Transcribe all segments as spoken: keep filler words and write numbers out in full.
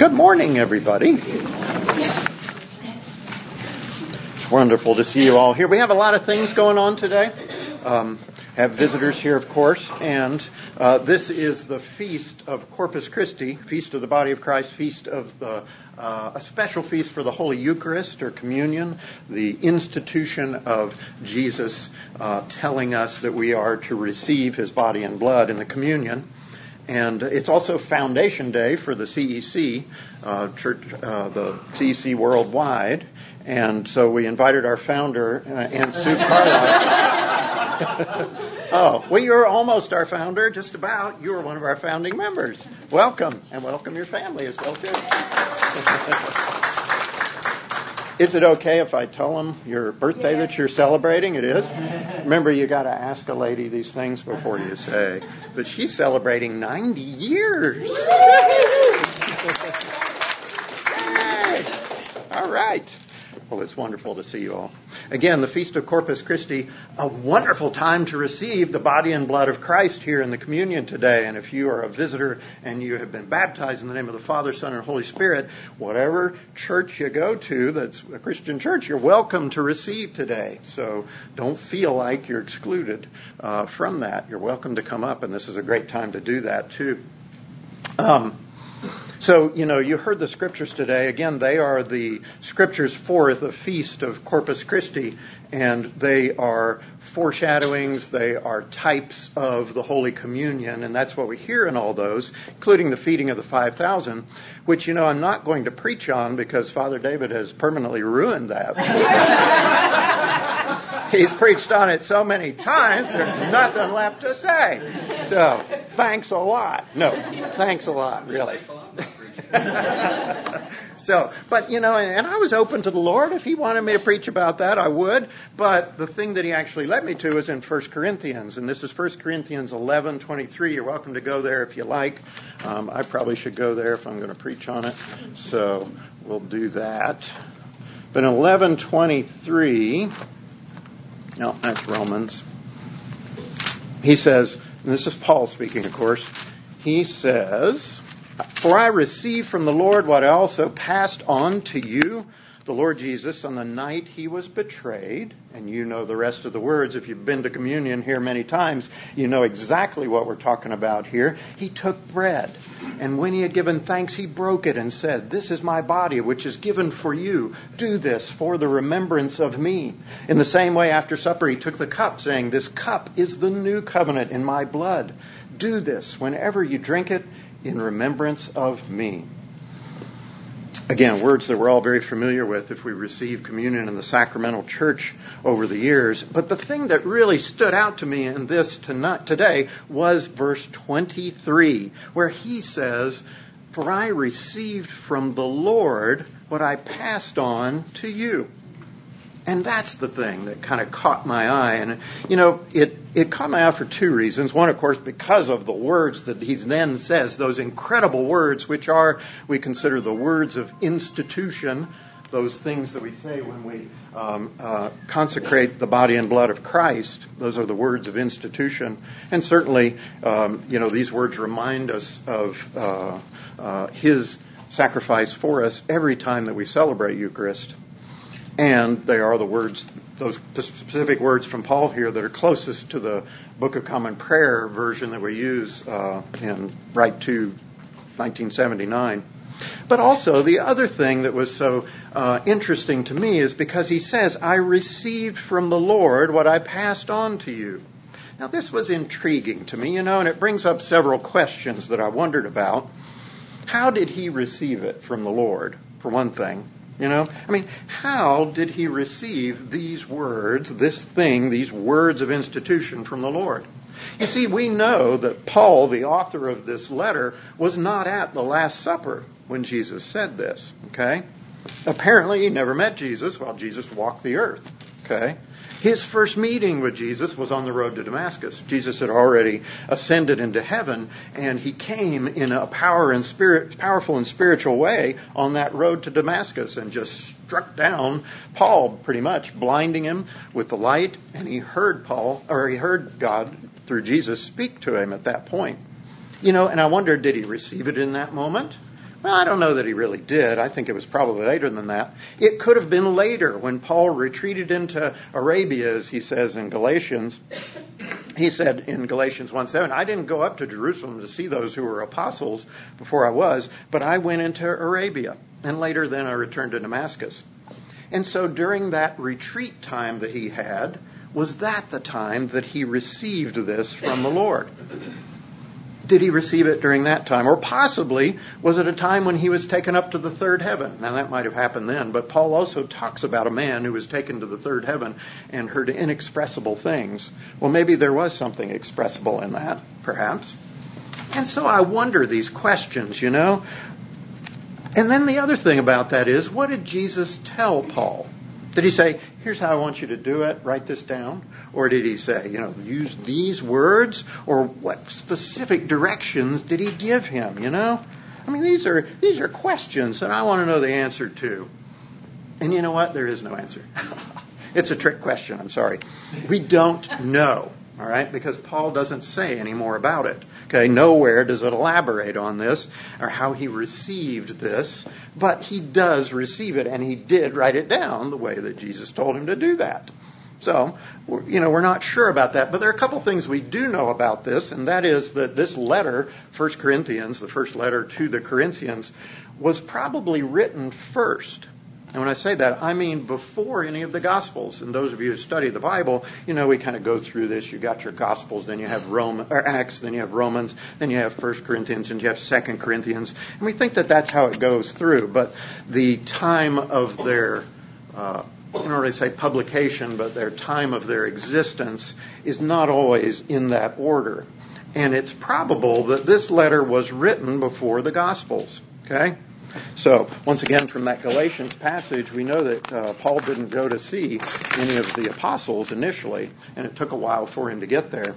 Good morning, everybody. It's wonderful to see you all here. We have a lot of things going on today. Um, have visitors here, of course, and uh, this is the Feast of Corpus Christi, Feast of the Body of Christ, Feast of the, uh, a special feast for the Holy Eucharist or Communion, the institution of Jesus uh, telling us that we are to receive His body and blood in the communion. And it's also Foundation Day for the C E C, uh, Church, uh, the C E C worldwide. And so we invited our founder, uh, Aunt Sue Carlisle. Oh, well, you're almost our founder, just about. You're one of our founding members. Welcome, and welcome your family as well, too. Is it okay if I tell them your birthday Yes. that you're celebrating? It is? Remember, you got to ask a lady these things before you say. But she's celebrating ninety years. Yay! All right. Well, it's wonderful to see you all. Again, the Feast of Corpus Christi, a wonderful time to receive the body and blood of Christ here in the communion today. And if you are a visitor and you have been baptized in the name of the Father, Son, and Holy Spirit, whatever church you go to that's a Christian church, you're welcome to receive today. So don't feel like you're excluded uh, from that. You're welcome to come up, and this is a great time to do that, too. Um So, you know, you heard the scriptures today. Again, they are the scriptures for the Feast of Corpus Christi, and they are foreshadowings, they are types of the Holy Communion, and that's what we hear in all those, including the feeding of the five thousand, which, you know, I'm not going to preach on because Father David has permanently ruined that. He's preached on it so many times, there's nothing left to say. So, thanks a lot. No, thanks a lot, really. So, but, you know, and, and I was open to the Lord. If He wanted me to preach about that, I would. But the thing that He actually led me to is in First Corinthians. And this is First Corinthians eleven twenty-three. You're welcome to go there if you like. Um, I probably should go there if I'm going to preach on it. So, we'll do that. But in eleven twenty-three, no, that's Romans. He says, and this is Paul speaking, of course, he says, "For I received from the Lord what I also passed on to you, the Lord Jesus, on the night He was betrayed." And you know the rest of the words. If you've been to communion here many times, you know exactly what we're talking about here. He took bread, and when He had given thanks, He broke it and said, "This is my body, which is given for you. Do this for the remembrance of me." In the same way, after supper, He took the cup, saying, "This cup is the new covenant in my blood. Do this whenever you drink it in remembrance of me." Again, words that we're all very familiar with if we receive communion in the sacramental church over the years. But the thing that really stood out to me in this tonight, today was verse twenty-three, where he says, "For I received from the Lord what I passed on to you." And that's the thing that kind of caught my eye. And, you know, it, it caught my eye for two reasons. One, of course, because of the words that he then says, those incredible words, which are, we consider the words of institution, those things that we say when we um, uh, consecrate the body and blood of Christ. Those are the words of institution. And certainly, um, you know, these words remind us of uh, uh, His sacrifice for us every time that we celebrate Eucharist. And they are the words, those the specific words from Paul here that are closest to the Book of Common Prayer version that we use uh, in Rite two, nineteen seventy-nine. But also, the other thing that was so uh, interesting to me is because he says, "I received from the Lord what I passed on to you." Now, this was intriguing to me, you know, and it brings up several questions that I wondered about. How did he receive it from the Lord, for one thing? You know, I mean, how did he receive these words, this thing, these words of institution from the Lord? You see, we know that Paul, the author of this letter, was not at the Last Supper when Jesus said this, okay? Apparently, he never met Jesus while Jesus walked the earth, okay? His first meeting with Jesus was on the road to Damascus. Jesus had already ascended into heaven, and he came in a power and spirit, powerful and spiritual way on that road to Damascus and just struck down Paul, pretty much blinding him with the light. And he heard Paul, or he heard God through Jesus speak to him at that point. You know, and I wonder, did he receive it in that moment? Well, I don't know that he really did. I think it was probably later than that. It could have been later when Paul retreated into Arabia, as he says in Galatians. He said in Galatians one seven, I didn't go up to Jerusalem to see those who were apostles before I was, but I went into Arabia. And later then I returned to Damascus. And so during that retreat time that he had, was that the time that he received this from the Lord? Did he receive it during that time? Or possibly, was it a time when he was taken up to the third heaven? Now, that might have happened then, but Paul also talks about a man who was taken to the third heaven and heard inexpressible things. Well, maybe there was something expressible in that, perhaps. And so I wonder these questions, you know. And then the other thing about that is, what did Jesus tell Paul? Did he say, here's how I want you to do it, write this down? Or did he say, you know, use these words? Or what specific directions did he give him, you know? I mean, these are these are questions that I want to know the answer to. And you know what? There is no answer. It's a trick question, I'm sorry. We don't know, all right? Because Paul doesn't say any more about it. Okay, nowhere does it elaborate on this or how he received this, but he does receive it, and he did write it down the way that Jesus told him to do that. So, you know, we're not sure about that, but there are a couple things we do know about this, and that is that this letter, First Corinthians, the first letter to the Corinthians, was probably written first. And when I say that, I mean before any of the Gospels. And those of you who study the Bible, you know, we kind of go through this. You got your Gospels, then you have Roman, or Acts, then you have Romans, then you have First Corinthians, and you have Second Corinthians. And we think that that's how it goes through. But the time of their, uh, I don't really say publication, but their time of their existence is not always in that order. And it's probable that this letter was written before the Gospels. Okay? So, once again, from that Galatians passage, we know that uh, Paul didn't go to see any of the apostles initially, and it took a while for him to get there.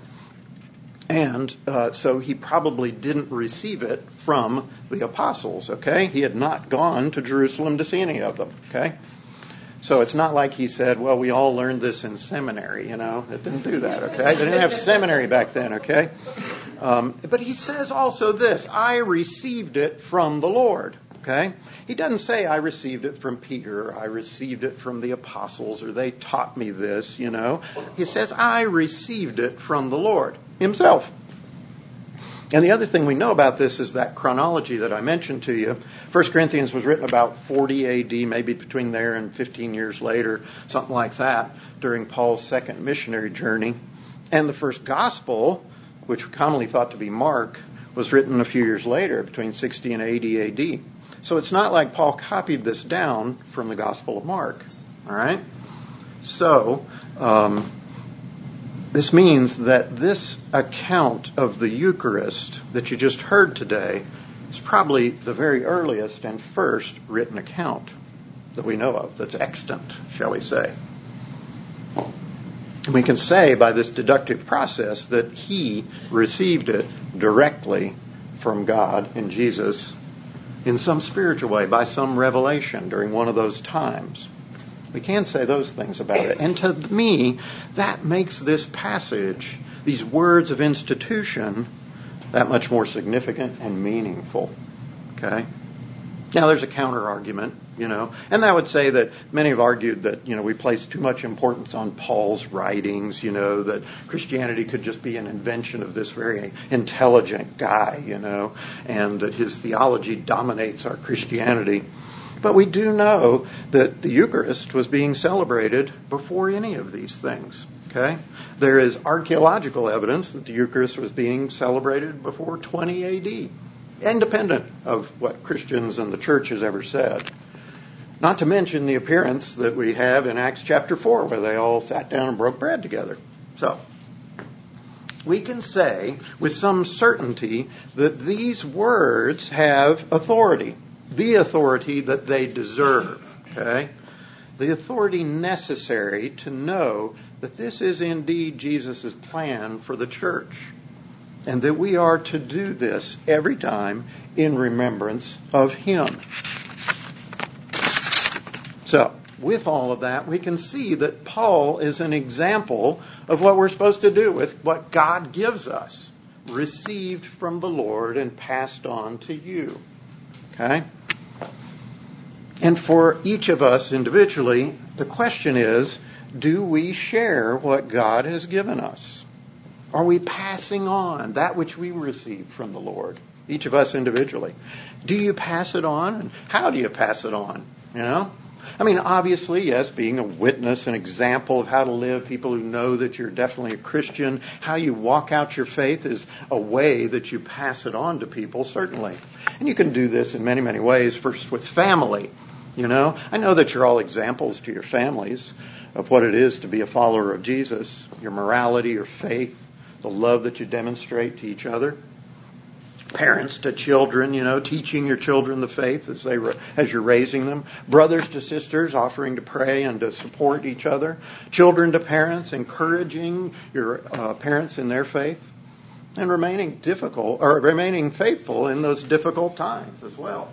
And uh, so he probably didn't receive it from the apostles, okay? He had not gone to Jerusalem to see any of them, okay? So it's not like he said, well, we all learned this in seminary, you know. It didn't do that, okay? They didn't have seminary back then, okay? Um, but he says also this, I received it from the Lord. Okay? He doesn't say, I received it from Peter, or I received it from the apostles, or they taught me this, you know. He says, I received it from the Lord himself. And the other thing we know about this is that chronology that I mentioned to you. First Corinthians was written about forty A D, maybe between there and fifteen years later, something like that, during Paul's second missionary journey. And the first gospel, which we commonly thought to be Mark, was written a few years later, between sixty and eighty A D. So it's not like Paul copied this down from the Gospel of Mark. All right? So, um, this means that this account of the Eucharist that you just heard today is probably the very earliest and first written account that we know of, that's extant, shall we say. And we can say by this deductive process that he received it directly from God in Jesus in some spiritual way, by some revelation during one of those times. We can say those things about it. And to me, that makes this passage, these words of institution, that much more significant and meaningful. Okay? Now, there's a counter-argument, you know, and that would say that many have argued that, you know, we place too much importance on Paul's writings, you know, that Christianity could just be an invention of this very intelligent guy, you know, and that his theology dominates our Christianity. But we do know that the Eucharist was being celebrated before any of these things, okay? There is archaeological evidence that the Eucharist was being celebrated before twenty A D, independent of what Christians and the church has ever said. Not to mention the appearance that we have in Acts chapter four, where they all sat down and broke bread together. So, we can say with some certainty that these words have authority. The authority that they deserve, okay? The authority necessary to know that this is indeed Jesus' plan for the church. And that we are to do this every time in remembrance of Him. So, with all of that, we can see that Paul is an example of what we're supposed to do with what God gives us, received from the Lord and passed on to you. Okay? And for each of us individually, the question is, do we share what God has given us? Are we passing on that which we received from the Lord? Each of us individually. Do you pass it on? And how do you pass it on? You know? I mean, obviously, yes, being a witness, an example of how to live, people who know that you're definitely a Christian, how you walk out your faith is a way that you pass it on to people, certainly. And you can do this in many, many ways. First, with family. You know, I know that you're all examples to your families of what it is to be a follower of Jesus, your morality, your faith, the love that you demonstrate to each other. Parents to children, you know, teaching your children the faith as they as you're raising them. Brothers to sisters, offering to pray and to support each other. Children to parents, encouraging your uh, parents in their faith, and remaining difficult or remaining faithful in those difficult times as well.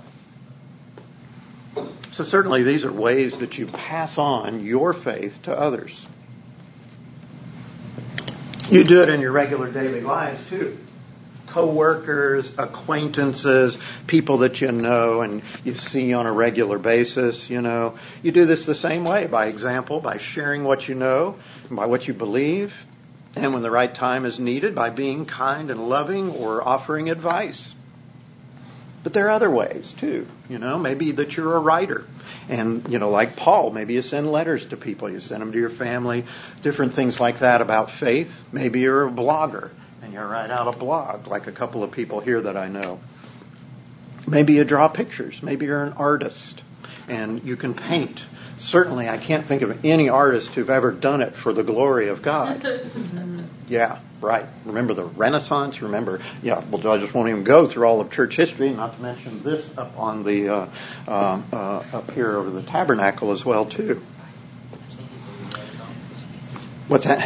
So certainly these are ways that you pass on your faith to others. You do it in your regular daily lives too. Co-workers, acquaintances, people that you know and you see on a regular basis, you know. You do this the same way, by example, by sharing what you know, by what you believe, and when the right time is needed, by being kind and loving or offering advice. But there are other ways too, you know, maybe that you're a writer. And, you know, like Paul, maybe you send letters to people, you send them to your family, different things like that about faith. Maybe you're a blogger and you write out a blog, like a couple of people here that I know. Maybe you draw pictures. Maybe you're an artist and you can paint. Certainly, I can't think of any artist who've ever done it for the glory of God. Yeah, right. Remember the Renaissance? Remember, yeah, well, I just won't even go through all of church history, not to mention this up on the, uh, uh, uh, up here over the tabernacle as well, too. What's that?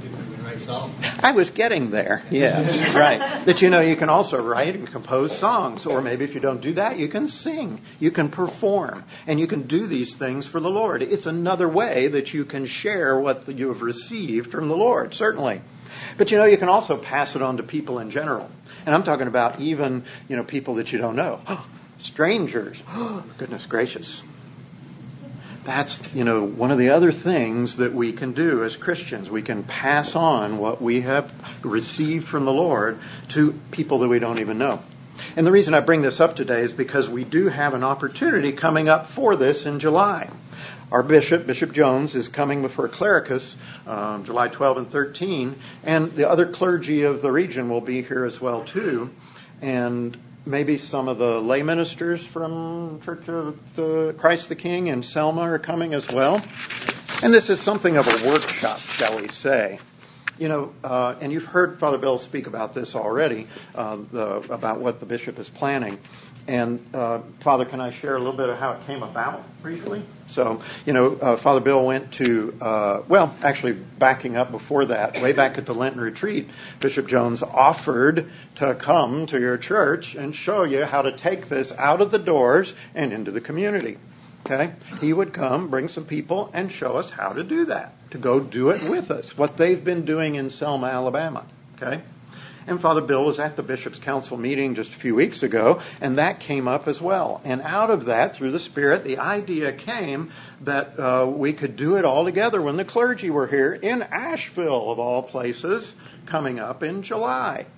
I was getting there, yes, right. That, you know, you can also write and compose songs, or maybe if you don't do that, you can sing, you can perform, and you can do these things for the Lord. It's another way that you can share what you have received from the Lord, certainly. But, you know, you can also pass it on to people in general. And I'm talking about even, you know, people that you don't know. Strangers. Goodness gracious. That's, you know, one of the other things that we can do as Christians. We can pass on what we have received from the Lord to people that we don't even know. And the reason I bring this up today is because we do have an opportunity coming up for this in July. Our bishop, Bishop Jones, is coming before Clericus um, July twelfth and thirteenth, and the other clergy of the region will be here as well, too. And maybe some of the lay ministers from Church of the Christ the King in Selma are coming as well. And this is something of a workshop, shall we say. You know, uh, and you've heard Father Bill speak about this already, uh, the, about what the bishop is planning. And, uh, Father, can I share a little bit of how it came about briefly? So, you know, uh, Father Bill went to, uh, well, actually backing up before that, way back at the Lenten retreat, Bishop Jones offered to come to your church and show you how to take this out of the doors and into the community. Okay? He would come, bring some people, and show us how to do that, to go do it with us, what they've been doing in Selma, Alabama. Okay? And Father Bill was at the Bishop's Council meeting just a few weeks ago, and that came up as well. And out of that, through the Spirit, the idea came that uh, we could do it all together when the clergy were here in Asheville, of all places, coming up in July.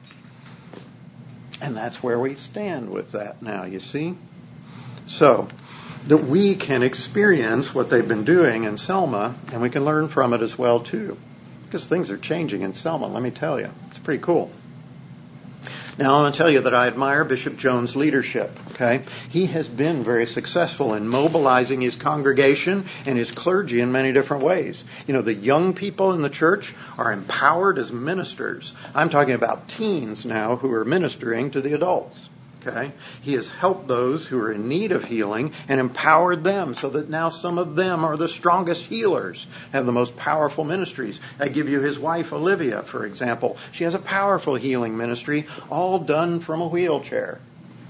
And that's where we stand with that now, you see? So, that we can experience what they've been doing in Selma, and we can learn from it as well, too. Because things are changing in Selma, let me tell you. It's pretty cool. Now, I want to tell you that I admire Bishop Jones' leadership, okay? He has been very successful in mobilizing his congregation and his clergy in many different ways. You know, the young people in the church are empowered as ministers. I'm talking about teens now who are ministering to the adults. Okay? He has helped those who are in need of healing and empowered them so that now some of them are the strongest healers, have the most powerful ministries. I give you his wife, Olivia, for example. She has a powerful healing ministry, all done from a wheelchair.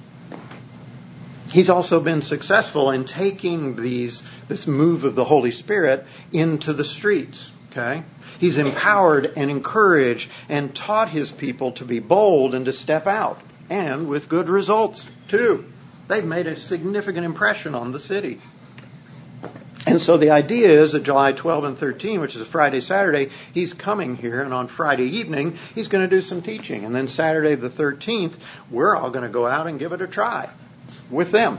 He's also been successful in taking these this move of the Holy Spirit into the streets. Okay? He's empowered and encouraged and taught his people to be bold and to step out. And with good results, too. They've made a significant impression on the city. And so the idea is that July twelfth and thirteenth, which is a Friday, Saturday, he's coming here, and on Friday evening, he's going to do some teaching. And then Saturday the thirteenth, we're all going to go out and give it a try with them.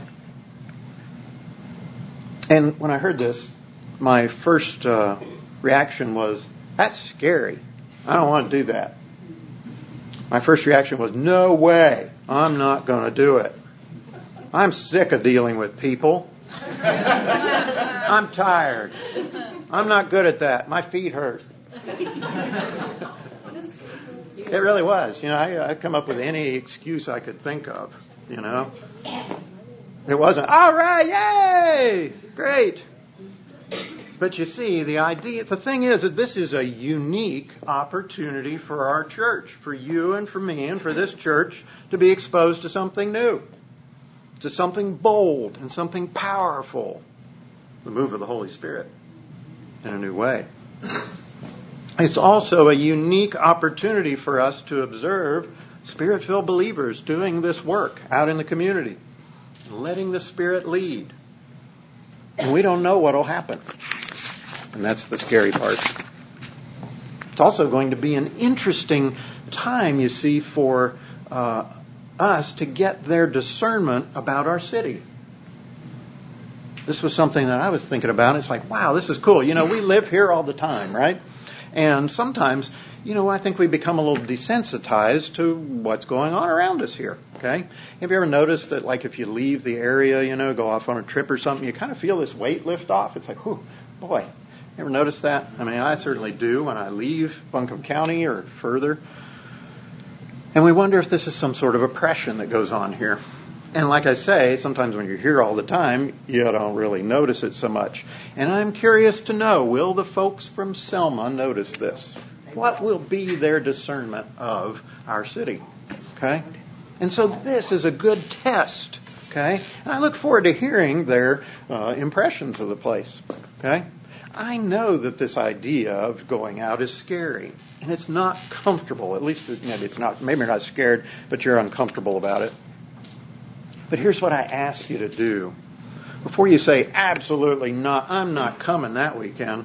And when I heard this, my first uh, reaction was, that's scary. I don't want to do that. My first reaction was, no way, I'm not going to do it. I'm sick of dealing with people. I'm tired. I'm not good at that. My feet hurt. It really was. You know, I, I'd come up with any excuse I could think of, you know. It wasn't, all right, yay, great. But you see, the idea, the thing is that this is a unique opportunity for our church, for you and for me and for this church to be exposed to something new, to something bold and something powerful, the move of the Holy Spirit in a new way. It's also a unique opportunity for us to observe Spirit-filled believers doing this work out in the community, letting the Spirit lead. And we don't know what will happen. And that's the scary part. It's also going to be an interesting time, you see, for uh, us to get their discernment about our city. This was something that I was thinking about. It's like, wow, this is cool. You know, we live here all the time, right? And sometimes, you know, I think we become a little desensitized to what's going on around us here, okay? Have you ever noticed that, like, if you leave the area, you know, go off on a trip or something, you kind of feel this weight lift off? It's like, whew, boy. Ever notice that? I mean, I certainly do when I leave Buncombe County or further. And we wonder if this is some sort of oppression that goes on here. And like I say, sometimes when you're here all the time, you don't really notice it so much. And I'm curious to know, will the folks from Selma notice this? What will be their discernment of our city? Okay? And so this is a good test. Okay? And I look forward to hearing their uh, impressions of the place. Okay? I know that this idea of going out is scary, and it's not comfortable. At least maybe it's not. Maybe you're not scared, but you're uncomfortable about it. But here's what I ask you to do. Before you say, absolutely not, I'm not coming that weekend.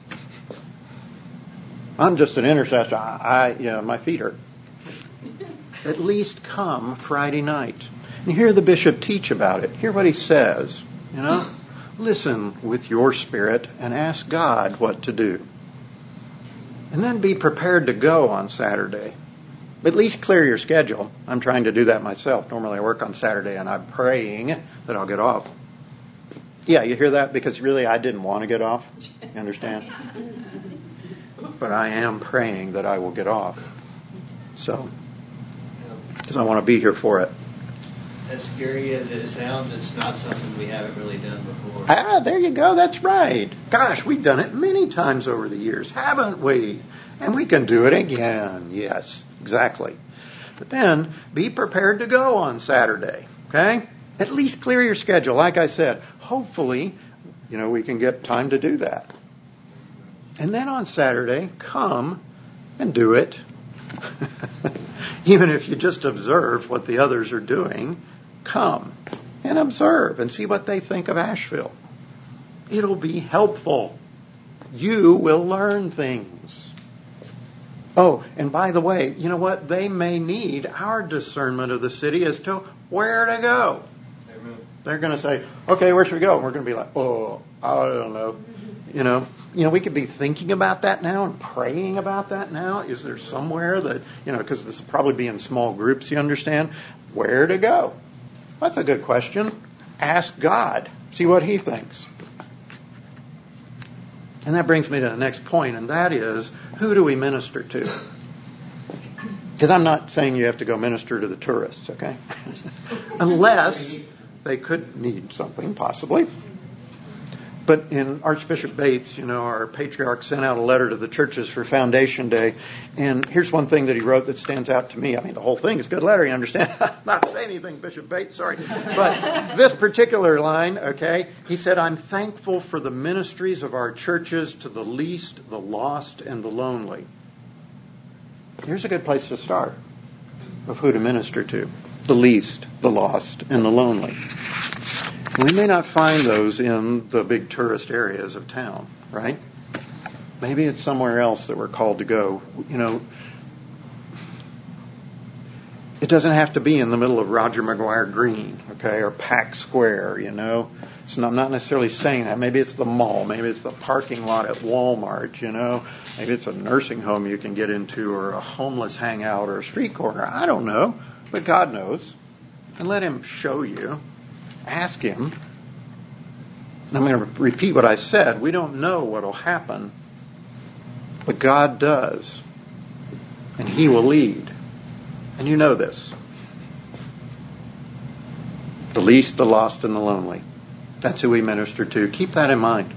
I'm just an intercessor. I, I yeah, my feet hurt. At least come Friday night and hear the bishop teach about it. Hear what he says, you know. Listen with your spirit and ask God what to do. And then be prepared to go on Saturday. At least clear your schedule. I'm trying to do that myself. Normally I work on Saturday and I'm praying that I'll get off. Yeah, you hear that? Because really I didn't want to get off. You understand? But I am praying that I will get off. So, because I want to be here for it. As scary as it sounds, it's not something we haven't really done before. Ah, there you go. That's right. Gosh, we've done it many times over the years, haven't we? And we can do it again. Yes, exactly. But then, be prepared to go on Saturday, okay? At least clear your schedule. Like I said, hopefully, you know, we can get time to do that. And then on Saturday, come and do it. Even if you just observe what the others are doing, come and observe and see what they think of Asheville. It'll be helpful. You will learn things. Oh, and by the way, you know what? They may need our discernment of the city as to where to go. Amen. They're going to say, okay, where should we go? And we're going to be like, oh, I don't know. You know, you know, we could be thinking about that now and praying about that now. Is there somewhere that, you know, because this will probably be in small groups, you understand, where to go? That's a good question. Ask God. See what He thinks. And that brings me to the next point, and that is, who do we minister to? Because I'm not saying you have to go minister to the tourists, okay? Unless they could need something, possibly. But in Archbishop Bates, you know, our patriarch sent out a letter to the churches for Foundation Day. And here's one thing that he wrote that stands out to me. I mean, the whole thing is a good letter, you understand? I'm not saying anything, Bishop Bates, sorry. But this particular line, okay, he said, I'm thankful for the ministries of our churches to the least, the lost, and the lonely. Here's a good place to start of who to minister to. the least, the lost, and the lonely. We may not find those in the big tourist areas of town, right? Maybe it's somewhere else that we're called to go. You know, it doesn't have to be in the middle of Roger McGuire Green, okay, or Pack Square, you know. So I'm not necessarily saying that. Maybe it's the mall. Maybe it's the parking lot at Walmart, you know. Maybe it's a nursing home you can get into, or a homeless hangout, or a street corner. I don't know, but God knows. And let Him show you. Ask Him. I'm going to repeat what I said. We don't know what will happen, but God does. And He will lead. And you know this. The least, the lost, and the lonely. That's who we minister to. Keep that in mind.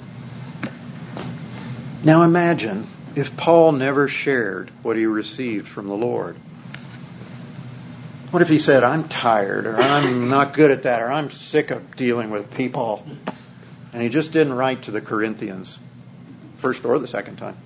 Now imagine if Paul never shared what he received from the Lord. What if he said, I'm tired, or I'm not good at that, or I'm sick of dealing with people, and he just didn't write to the Corinthians, first or the second time?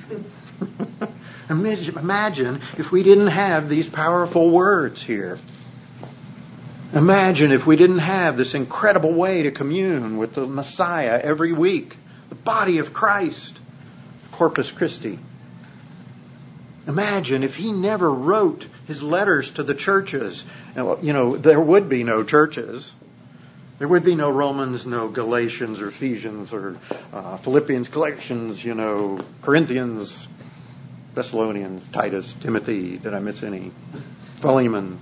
Imagine if we didn't have these powerful words here. Imagine if we didn't have this incredible way to commune with the Messiah every week, the body of Christ, Corpus Christi. Imagine if he never wrote his letters to the churches. You know, there would be no churches. There would be no Romans, no Galatians or Ephesians or uh, Philippians, Galatians, you know, Corinthians, Thessalonians, Titus, Timothy. Did I miss any? Philemon.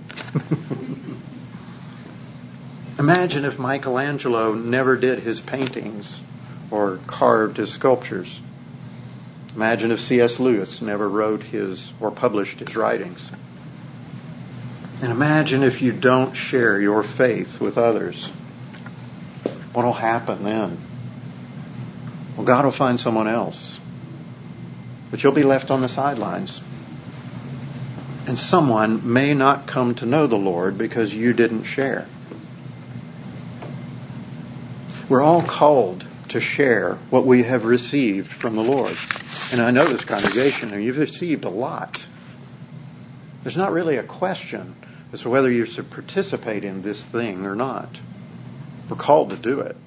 Imagine if Michelangelo never did his paintings or carved his sculptures. Imagine if C S Lewis never wrote his or published his writings. And imagine if you don't share your faith with others. What will happen then? Well, God will find someone else. But you'll be left on the sidelines. And someone may not come to know the Lord because you didn't share. We're all called to share what we have received from the Lord. And I know this congregation, and you've received a lot. There's not really a question as to whether you should participate in this thing or not. We're called to do it.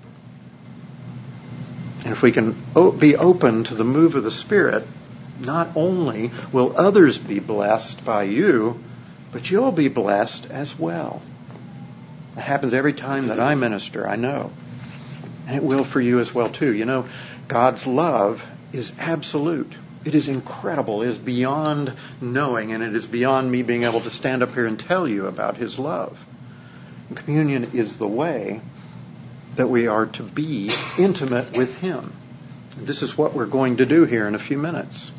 And if we can be open to the move of the Spirit, not only will others be blessed by you, but you'll be blessed as well. That happens every time that I minister, I know. And it will for you as well, too. You know, God's love is absolute. It is incredible. It is beyond knowing, and it is beyond me being able to stand up here and tell you about His love. And communion is the way that we are to be intimate with Him. And this is what we're going to do here in a few minutes.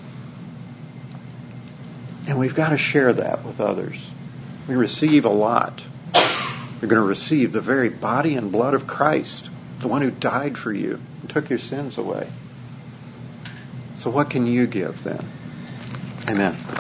And we've got to share that with others. We receive a lot. You're going to receive the very body and blood of Christ, the one who died for you and took your sins away. So what can you give then? Amen.